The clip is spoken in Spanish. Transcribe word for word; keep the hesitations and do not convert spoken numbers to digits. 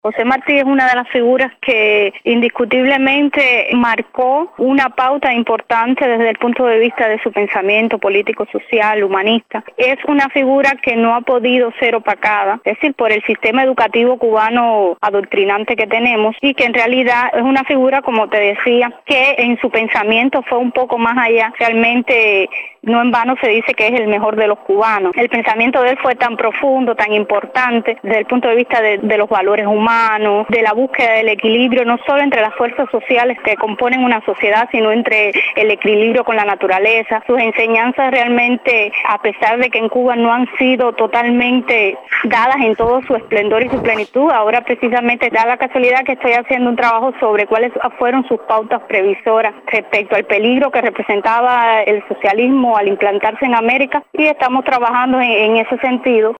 José Martí es una de las figuras que indiscutiblemente marcó una pauta importante desde el punto de vista de su pensamiento político, social, humanista. Es una figura que no ha podido ser opacada, es decir, por el sistema educativo cubano adoctrinante que tenemos, y que en realidad es una figura, como te decía, que en su pensamiento fue un poco más allá. Realmente no en vano se dice que es el mejor de los cubanos. El pensamiento de él fue tan profundo, tan importante desde el punto de vista de, de los valores humanos, de la búsqueda del equilibrio, no solo entre las fuerzas sociales que componen una sociedad, sino entre el equilibrio con la naturaleza. Sus enseñanzas realmente, a pesar de que en Cuba no han sido totalmente dadas en todo su esplendor y su plenitud, ahora precisamente da la casualidad que estoy haciendo un trabajo sobre cuáles fueron sus pautas previsoras respecto al peligro que representaba el socialismo al implantarse en América, y estamos trabajando en, en ese sentido.